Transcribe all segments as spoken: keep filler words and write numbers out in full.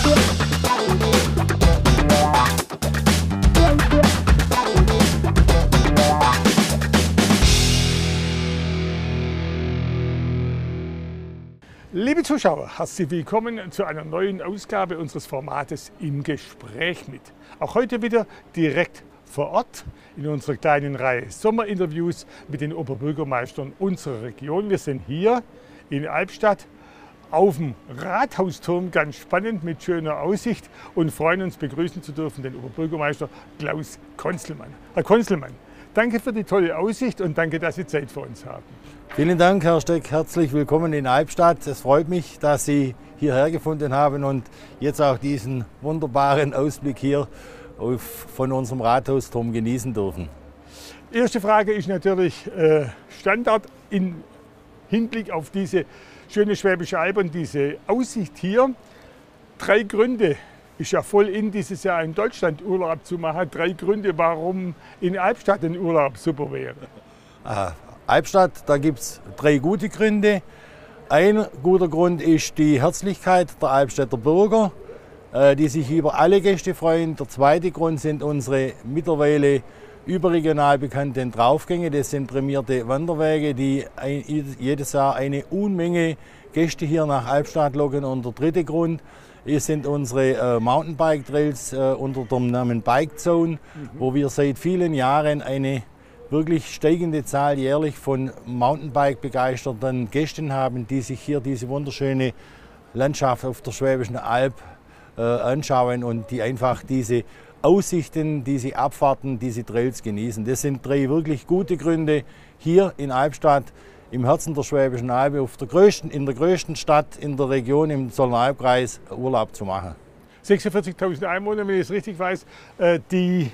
Liebe Zuschauer, herzlich willkommen zu einer neuen Ausgabe unseres Formates Im Gespräch mit. Auch heute wieder direkt vor Ort in unserer kleinen Reihe Sommerinterviews mit den Oberbürgermeistern unserer Region. Wir sind hier in Albstadt auf dem Rathausturm, ganz spannend mit schöner Aussicht, und freuen uns, begrüßen zu dürfen den Oberbürgermeister Klaus Konzelmann. Herr Konzelmann, danke für die tolle Aussicht und danke, dass Sie Zeit für uns haben. Vielen Dank, Herr Steck. Herzlich willkommen in Albstadt. Es freut mich, dass Sie hierher gefunden haben und jetzt auch diesen wunderbaren Ausblick hier auf, von unserem Rathausturm genießen dürfen. Erste Frage ist natürlich äh, Standard im Hinblick auf diese schöne Schwäbische Alb und diese Aussicht hier. Drei Gründe, ist ja voll in dieses Jahr in Deutschland Urlaub zu machen. Drei Gründe, warum in Albstadt ein Urlaub super wäre. Aha. Albstadt, da gibt es drei gute Gründe. Ein guter Grund ist die Herzlichkeit der Albstädter Bürger, die sich über alle Gäste freuen. Der zweite Grund sind unsere mittlerweile überregional bekannten Draufgänge. Das sind prämierte Wanderwege, die jedes Jahr eine Unmenge Gäste hier nach Albstadt locken. Und der dritte Grund sind unsere Mountainbike-Trails unter dem Namen Bike Zone, mhm. wo wir seit vielen Jahren eine wirklich steigende Zahl jährlich von Mountainbike-begeisterten Gästen haben, die sich hier diese wunderschöne Landschaft auf der Schwäbischen Alb äh, anschauen und die einfach diese Aussichten, diese Abfahrten, diese Trails genießen. Das sind drei wirklich gute Gründe, hier in Albstadt, im Herzen der Schwäbischen Alb, auf der größten, in der größten Stadt in der Region, im Zollernalbkreis, Urlaub zu machen. sechsundvierzigtausend Einwohner, wenn ich es richtig weiß. Äh, die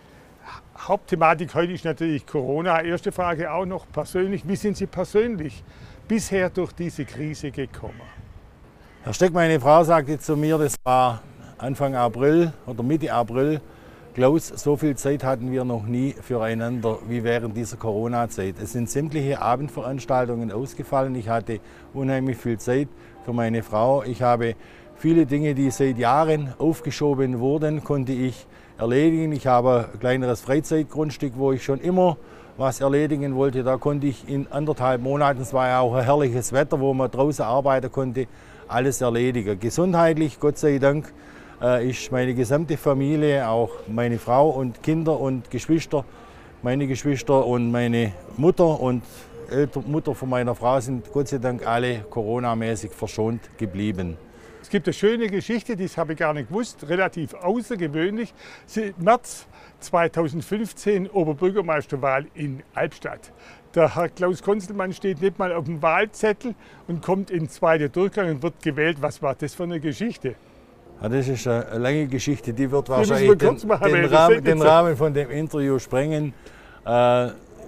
Hauptthematik heute ist natürlich Corona. Erste Frage auch noch persönlich. Wie sind Sie persönlich bisher durch diese Krise gekommen? Herr Steck, meine Frau sagte zu mir, das war Anfang April oder Mitte April, Klaus, so viel Zeit hatten wir noch nie füreinander wie während dieser Corona-Zeit. Es sind sämtliche Abendveranstaltungen ausgefallen. Ich hatte unheimlich viel Zeit für meine Frau. Ich habe viele Dinge, die seit Jahren aufgeschoben wurden, konnte ich erledigen. Ich habe ein kleineres Freizeitgrundstück, wo ich schon immer was erledigen wollte. Da konnte ich in anderthalb Monaten, es war ja auch ein herrliches Wetter, wo man draußen arbeiten konnte, alles erledigen. Gesundheitlich, Gott sei Dank, ist meine gesamte Familie, auch meine Frau und Kinder und Geschwister, meine Geschwister und meine Mutter und Eltern, Mutter von meiner Frau sind Gott sei Dank alle coronamäßig verschont geblieben. Es gibt eine schöne Geschichte, das habe ich gar nicht gewusst, relativ außergewöhnlich. März zweitausendfünfzehn Oberbürgermeisterwahl in Albstadt. Der Herr Klaus Konzelmann steht nicht mal auf dem Wahlzettel und kommt in den zweiten Durchgang und wird gewählt. Was war das für eine Geschichte? Ja, das ist eine lange Geschichte, die wird wahrscheinlich den, machen, den, Rahmen, den Rahmen von dem Interview sprengen. Äh,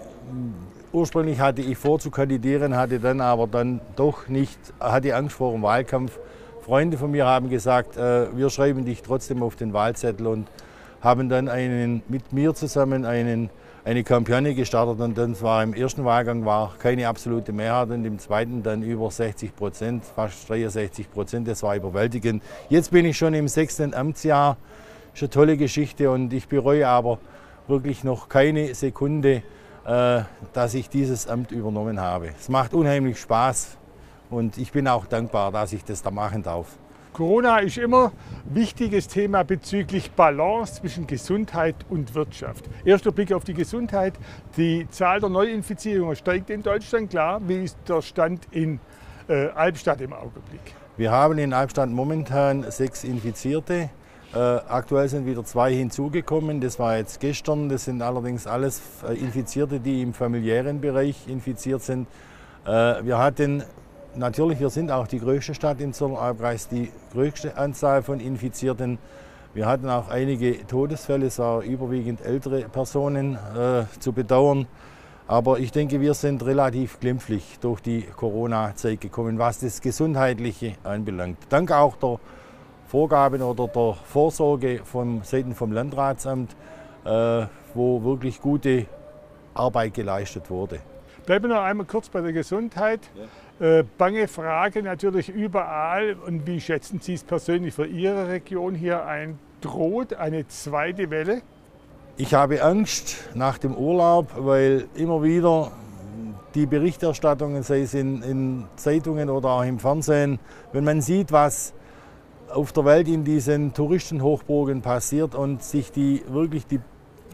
ursprünglich hatte ich vor zu kandidieren, hatte dann aber dann doch nicht, hatte Angst vor dem Wahlkampf. Freunde von mir haben gesagt, äh, wir schreiben dich trotzdem auf den Wahlzettel und haben dann einen, mit mir zusammen einen, eine Kampagne gestartet. Und dann war im ersten Wahlgang war keine absolute Mehrheit und im zweiten dann über sechzig Prozent, fast dreiundsechzig Prozent. Das war überwältigend. Jetzt bin ich schon im sechsten Amtsjahr. Das ist eine tolle Geschichte und ich bereue aber wirklich noch keine Sekunde, äh, dass ich dieses Amt übernommen habe. Es macht unheimlich Spaß. Und ich bin auch dankbar, dass ich das da machen darf. Corona ist immer ein wichtiges Thema bezüglich Balance zwischen Gesundheit und Wirtschaft. Erster Blick auf die Gesundheit. Die Zahl der Neuinfizierungen steigt in Deutschland, klar. Wie ist der Stand in äh, Albstadt im Augenblick? Wir haben in Albstadt momentan sechs Infizierte. Äh, aktuell sind wieder zwei hinzugekommen. Das war jetzt gestern. Das sind allerdings alles Infizierte, die im familiären Bereich infiziert sind. Äh, wir hatten Natürlich, wir sind auch die größte Stadt im Zollernalbkreis, die größte Anzahl von Infizierten. Wir hatten auch einige Todesfälle, es waren überwiegend ältere Personen äh, zu bedauern. Aber ich denke, wir sind relativ glimpflich durch die Corona-Zeit gekommen, was das Gesundheitliche anbelangt. Dank auch der Vorgaben oder der Vorsorge von Seiten vom Landratsamt, äh, wo wirklich gute Arbeit geleistet wurde. Bleiben wir noch einmal kurz bei der Gesundheit. Ja. Äh, bange Frage natürlich überall. Und wie schätzen Sie es persönlich für Ihre Region hier ein? Droht eine zweite Welle? Ich habe Angst nach dem Urlaub, weil immer wieder die Berichterstattungen, sei es in, in Zeitungen oder auch im Fernsehen, wenn man sieht, was auf der Welt in diesen Touristenhochburgen passiert und sich die wirklich die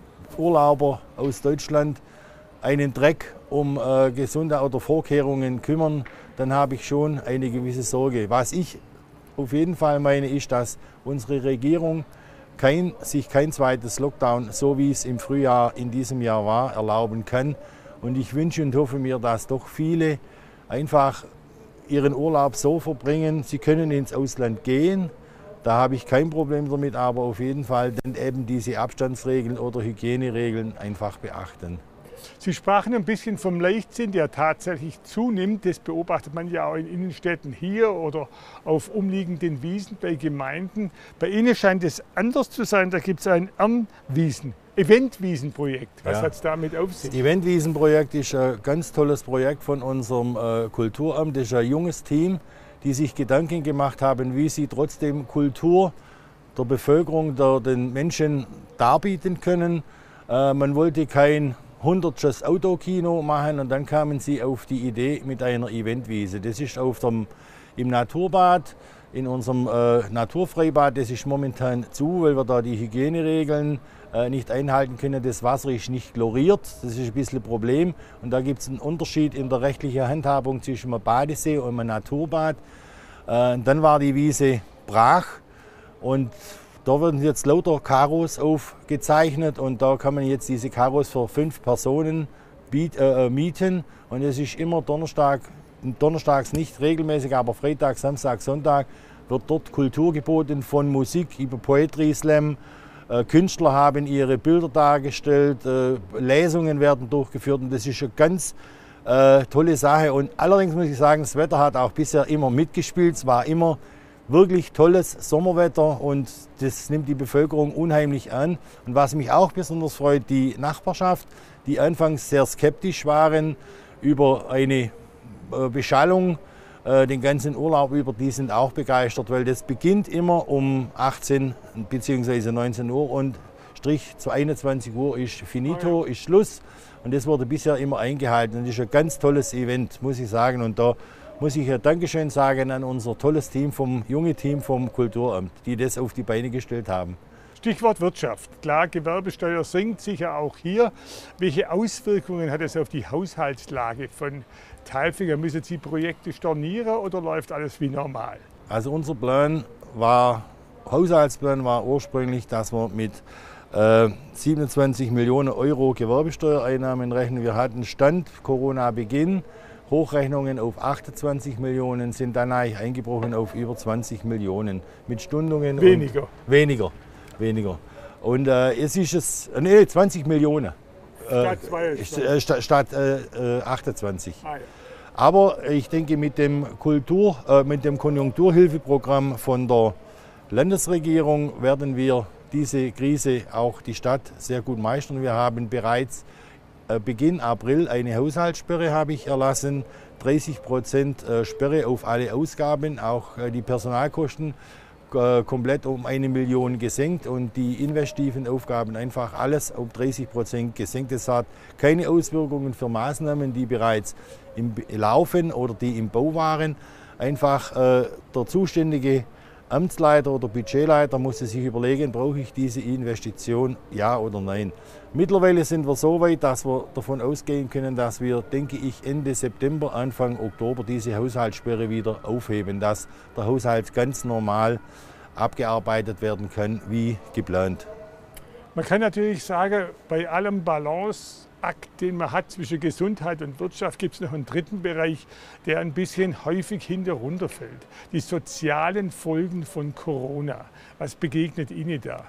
Urlauber aus Deutschland einen Dreck um äh, Gesundheit oder Vorkehrungen kümmern, dann habe ich schon eine gewisse Sorge. Was ich auf jeden Fall meine, ist, dass unsere Regierung kein, sich kein zweites Lockdown, so wie es im Frühjahr in diesem Jahr war, erlauben kann. Und ich wünsche und hoffe mir, dass doch viele einfach ihren Urlaub so verbringen, sie können ins Ausland gehen. Da habe ich kein Problem damit, aber auf jeden Fall dann eben diese Abstandsregeln oder Hygieneregeln einfach beachten. Sie sprachen ein bisschen vom Leichtsinn, der tatsächlich zunimmt. Das beobachtet man ja auch in Innenstädten hier oder auf umliegenden Wiesen bei Gemeinden. Bei Ihnen scheint es anders zu sein. Da gibt es ein Ernwiesen, Eventwiesenprojekt. Was ja. hat es damit auf sich? Das Eventwiesenprojekt ist ein ganz tolles Projekt von unserem äh, Kulturamt. Das ist ein junges Team, die sich Gedanken gemacht haben, wie sie trotzdem Kultur der Bevölkerung, der, den Menschen darbieten können. Äh, man wollte kein hundertstes Autokino machen und dann kamen sie auf die Idee mit einer Eventwiese. Das ist auf dem, im Naturbad, in unserem äh, Naturfreibad, das ist momentan zu, weil wir da die Hygieneregeln äh, nicht einhalten können. Das Wasser ist nicht chloriert, das ist ein bisschen ein Problem. Und da gibt es einen Unterschied in der rechtlichen Handhabung zwischen einem Badesee und einem Naturbad. Äh, dann war die Wiese brach und da werden jetzt lauter Karos aufgezeichnet und da kann man jetzt diese Karos für fünf Personen biet, äh, mieten. Und es ist immer Donnerstag, donnerstags nicht regelmäßig, aber Freitag, Samstag, Sonntag wird dort Kultur geboten, von Musik über Poetry Slam. Äh, Künstler haben ihre Bilder dargestellt, äh, Lesungen werden durchgeführt und das ist eine ganz äh, tolle Sache. Und allerdings muss ich sagen, das Wetter hat auch bisher immer mitgespielt. Es war immer wirklich tolles Sommerwetter und das nimmt die Bevölkerung unheimlich an. Und was mich auch besonders freut, die Nachbarschaft, die anfangs sehr skeptisch waren über eine Beschallung äh, den ganzen Urlaub über, die sind auch begeistert, weil das beginnt immer um achtzehn bzw. neunzehn Uhr und Strich zu einundzwanzig Uhr ist finito, ist Schluss. Und das wurde bisher immer eingehalten. Und das ist ein ganz tolles Event, muss ich sagen. Und da muss ich ein Dankeschön sagen an unser tolles Team, vom junge Team vom Kulturamt, die das auf die Beine gestellt haben. Stichwort Wirtschaft. Klar, Gewerbesteuer sinkt sicher auch hier. Welche Auswirkungen hat es auf die Haushaltslage von Tailfinger? Müssen Sie Projekte stornieren oder läuft alles wie normal? Also unser Plan war, Haushaltsplan war ursprünglich, dass wir mit äh, siebenundzwanzig Millionen Euro Gewerbesteuereinnahmen rechnen. Wir hatten Stand Corona-Beginn. Hochrechnungen auf achtundzwanzig Millionen, sind dann eigentlich eingebrochen auf über zwanzig Millionen mit Stundungen. Weniger. Und weniger, weniger. Und äh, es ist es, nee, zwanzig Millionen. Statt, zwei, äh, statt, statt äh, achtundzwanzig. Ah, ja. Aber ich denke, mit dem, Kultur, äh, mit dem Konjunkturhilfeprogramm von der Landesregierung werden wir diese Krise, auch die Stadt, sehr gut meistern. Wir haben bereits Beginn April eine Haushaltssperre habe ich erlassen, dreißig Prozent Sperre auf alle Ausgaben, auch die Personalkosten komplett um eine Million gesenkt und die investiven Aufgaben einfach alles um dreißig Prozent gesenkt. Das hat keine Auswirkungen für Maßnahmen, die bereits im Laufen oder die im Bau waren. Einfach äh, der zuständige Amtsleiter oder Budgetleiter musste sich überlegen, brauche ich diese Investition, ja oder nein. Mittlerweile sind wir so weit, dass wir davon ausgehen können, dass wir, denke ich, Ende September, Anfang Oktober diese Haushaltssperre wieder aufheben, dass der Haushalt ganz normal abgearbeitet werden kann, wie geplant. Man kann natürlich sagen, bei allem Balanceakt, den man hat zwischen Gesundheit und Wirtschaft, gibt es noch einen dritten Bereich, der ein bisschen häufig hinten runterfällt. Die sozialen Folgen von Corona. Was begegnet Ihnen da?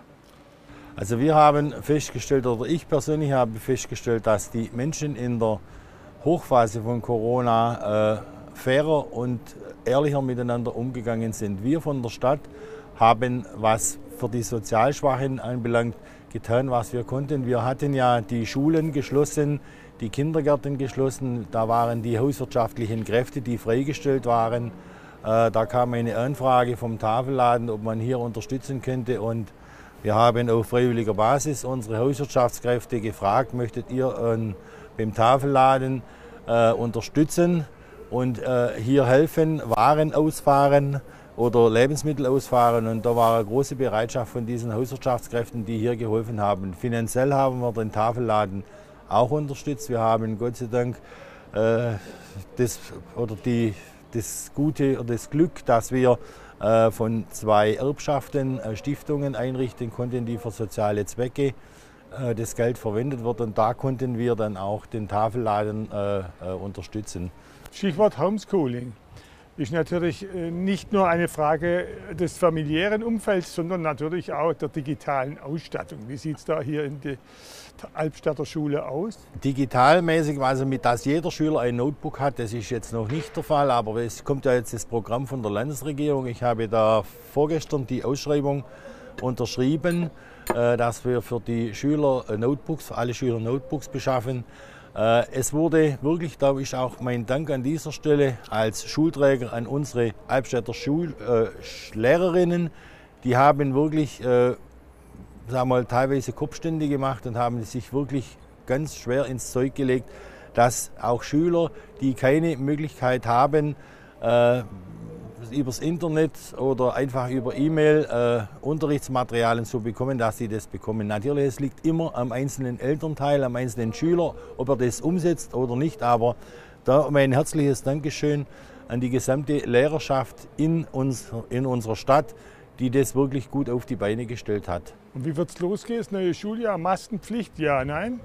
Also wir haben festgestellt, oder ich persönlich habe festgestellt, dass die Menschen in der Hochphase von Corona äh, fairer und ehrlicher miteinander umgegangen sind. Wir von der Stadt haben, was für die Sozialschwachen anbelangt, getan, was wir konnten. Wir hatten ja die Schulen geschlossen, die Kindergärten geschlossen. Da waren die hauswirtschaftlichen Kräfte, die freigestellt waren. Da kam eine Anfrage vom Tafelladen, ob man hier unterstützen könnte. Und wir haben auf freiwilliger Basis unsere Hauswirtschaftskräfte gefragt, möchtet ihr äh, beim Tafelladen äh, unterstützen und äh, hier helfen, Waren ausfahren oder Lebensmittel ausfahren. Und da war eine große Bereitschaft von diesen Hauswirtschaftskräften, die hier geholfen haben. Finanziell haben wir den Tafelladen auch unterstützt. Wir haben Gott sei Dank äh, das, oder die, das Gute oder das Glück, dass wir äh, von zwei Erbschaften äh, Stiftungen einrichten konnten, die für soziale Zwecke äh, das Geld verwendet wird. Und da konnten wir dann auch den Tafelladen äh, äh, unterstützen. Stichwort Homeschooling ist natürlich nicht nur eine Frage des familiären Umfelds, sondern natürlich auch der digitalen Ausstattung. Wie sieht es da hier in der Albstadter Schule aus? Digitalmäßig, also mit dass jeder Schüler ein Notebook hat, das ist jetzt noch nicht der Fall, aber es kommt ja jetzt das Programm von der Landesregierung. Ich habe da vorgestern die Ausschreibung unterschrieben, dass wir für die Schüler Notebooks, für alle Schüler Notebooks beschaffen. Es wurde wirklich, da ist auch mein Dank an dieser Stelle als Schulträger an unsere Albstädter Schullehrerinnen. Äh, die haben wirklich, äh, sagen wir mal, teilweise Kopfstände gemacht und haben sich wirklich ganz schwer ins Zeug gelegt, dass auch Schüler, die keine Möglichkeit haben, äh, übers Internet oder einfach über E-Mail äh, Unterrichtsmaterialien zu bekommen, dass sie das bekommen. Natürlich, es liegt immer am einzelnen Elternteil, am einzelnen Schüler, ob er das umsetzt oder nicht. Aber da mein herzliches Dankeschön an die gesamte Lehrerschaft in, uns, in unserer Stadt, die das wirklich gut auf die Beine gestellt hat. Und wie wird es losgehen? Das neue Schuljahr, Maskenpflicht, ja, nein?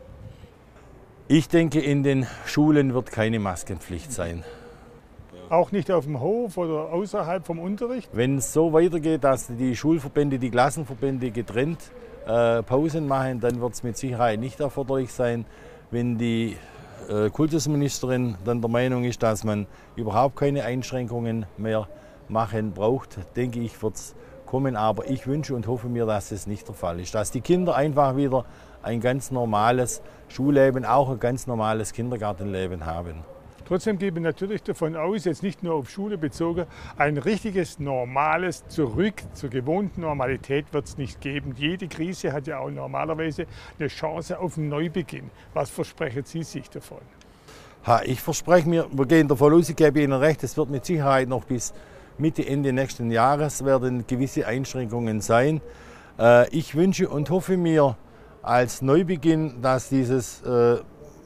Ich denke, in den Schulen wird keine Maskenpflicht sein. Auch nicht auf dem Hof oder außerhalb vom Unterricht? Wenn es so weitergeht, dass die Schulverbände, die Klassenverbände getrennt äh, Pausen machen, dann wird es mit Sicherheit nicht erforderlich sein. Wenn die äh, Kultusministerin dann der Meinung ist, dass man überhaupt keine Einschränkungen mehr machen braucht, denke ich, wird es kommen. Aber ich wünsche und hoffe mir, dass das nicht der Fall ist. Dass die Kinder einfach wieder ein ganz normales Schulleben, auch ein ganz normales Kindergartenleben haben. Trotzdem gebe ich natürlich davon aus, jetzt nicht nur auf Schule bezogen, ein richtiges, normales Zurück zur gewohnten Normalität wird es nicht geben. Jede Krise hat ja auch normalerweise eine Chance auf einen Neubeginn. Was versprechen Sie sich davon? Ha, ich verspreche mir, wir gehen davon aus, ich gebe Ihnen recht, es wird mit Sicherheit noch bis Mitte, Ende nächsten Jahres werden gewisse Einschränkungen sein. Äh, ich wünsche und hoffe mir als Neubeginn, dass dieses äh,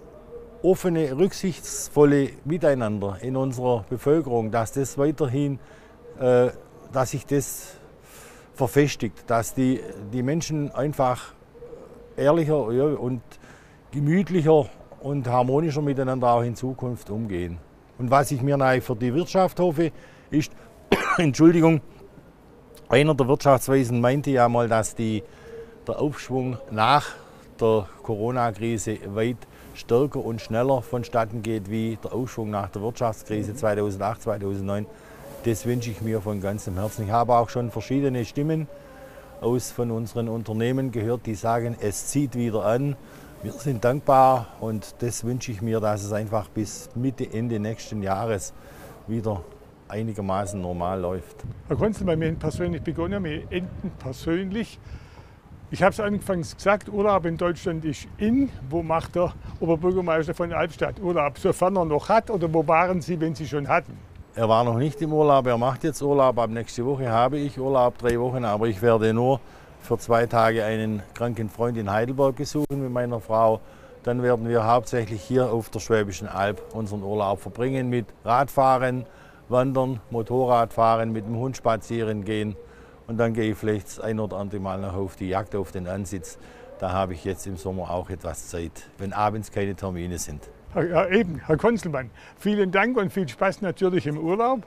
offene, rücksichtsvolle Miteinander in unserer Bevölkerung, dass das weiterhin, äh, dass sich das verfestigt, dass die, die Menschen einfach ehrlicher ja, und gemütlicher und harmonischer miteinander auch in Zukunft umgehen. Und was ich mir nahe für die Wirtschaft hoffe, ist, Entschuldigung, einer der Wirtschaftsweisen meinte ja mal, dass die, der Aufschwung nach der Corona-Krise weit stärker und schneller vonstatten geht wie der Aufschwung nach der Wirtschaftskrise zweitausendacht, zweitausendneun. Das wünsche ich mir von ganzem Herzen. Ich habe auch schon verschiedene Stimmen aus von unseren Unternehmen gehört, die sagen, es zieht wieder an. Wir sind dankbar und das wünsche ich mir, dass es einfach bis Mitte, Ende nächsten Jahres wieder einigermaßen normal läuft. Herr Konzelmann, wir haben persönlich begonnen, wir enden persönlich. Ich habe es anfangs gesagt, Urlaub in Deutschland ist in. Wo macht der Oberbürgermeister von Albstadt Urlaub, sofern er noch hat? Oder wo waren Sie, wenn Sie schon hatten? Er war noch nicht im Urlaub, er macht jetzt Urlaub. Ab nächste Woche habe ich Urlaub, drei Wochen. Aber ich werde nur für zwei Tage einen kranken Freund in Heidelberg besuchen mit meiner Frau. Dann werden wir hauptsächlich hier auf der Schwäbischen Alb unseren Urlaub verbringen mit Radfahren, Wandern, Motorradfahren, mit dem Hund spazieren gehen. Und dann gehe ich vielleicht das ein oder andere Mal noch auf die Jagd, auf den Ansitz. Da habe ich jetzt im Sommer auch etwas Zeit, wenn abends keine Termine sind. Ja, eben, Herr Konzelmann, vielen Dank und viel Spaß natürlich im Urlaub.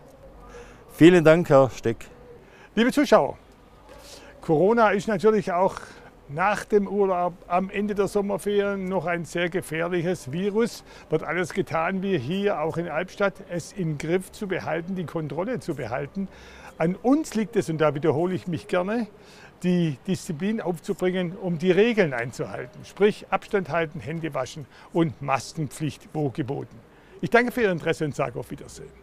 Vielen Dank, Herr Steck. Liebe Zuschauer, Corona ist natürlich auch nach dem Urlaub, am Ende der Sommerferien noch ein sehr gefährliches Virus. Wird alles getan, wie hier auch in Albstadt, es im Griff zu behalten, die Kontrolle zu behalten. An uns liegt es, und da wiederhole ich mich gerne, die Disziplin aufzubringen, um die Regeln einzuhalten. Sprich Abstand halten, Hände waschen und Maskenpflicht wo geboten. Ich danke für Ihr Interesse und sage auf Wiedersehen.